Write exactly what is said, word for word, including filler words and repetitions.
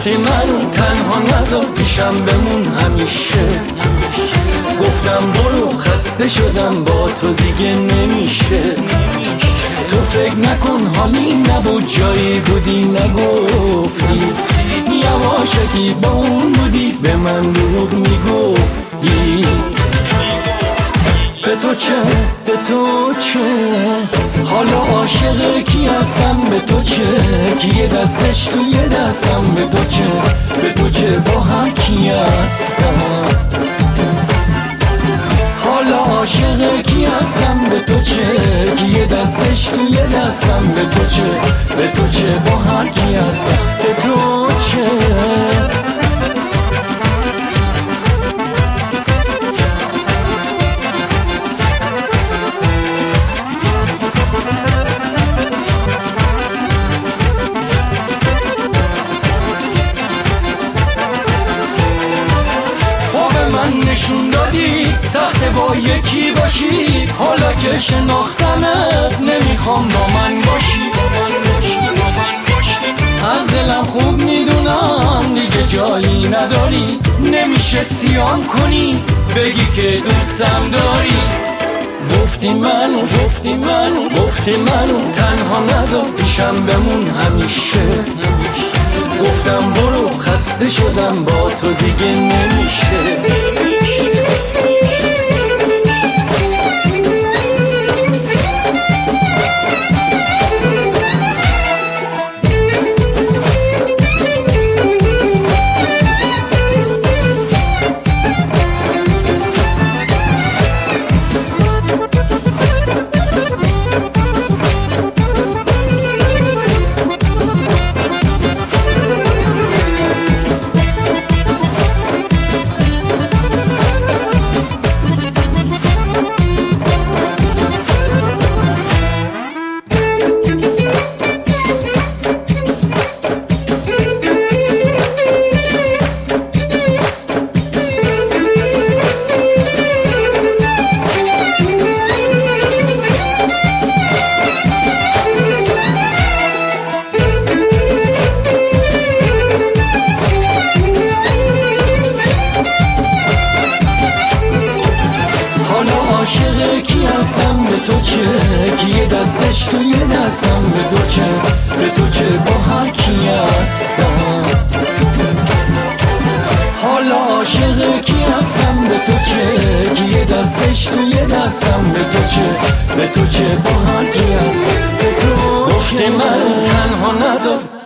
گفتی منو تنها نذار پیشم بمون همیشه. گفتم برو خسته شدم با تو دیگه نمیشه. تو فکر نکن حالی نبود جایی بودی نگفتی. یواشکی با اون بودی به من دروغ میگفتی. به تو چه به تو چه حالا عاشق کی هستم؟ به تو چه که یه دستش تو یه دستم؟ به تو چه به تو چه با هر کی هستم؟ حالا عاشق کی هستم؟ به تو چه که یه دستش تو یه دستم؟ به تو چه به تو چه با هر کی هستم؟ به تو چه نشون دادی سخته با یکی باشی. حالا که شناختمت نمیخوام با من باشی. از دلم خوب میدونم دیگه جایی نداری. نمیشه سیام کنی بگی که دوستم داری. گفتی منو گفتی منو گفتی منو تنها نذار پیشم بمون همیشه. گفتم برو خسته شدم با تو دیگه نمیشه. عاشق کی هستم؟ به تو چه که یه دستش تو یه دستم؟ به تو چه به تو چه با هر کی هستم؟ حالا عاشق کی هستم؟ به تو چه که یه دستش تو یه دستم؟ به تو چه به تو چه با هر کی هستم؟ به تو گفتی من تنها نذار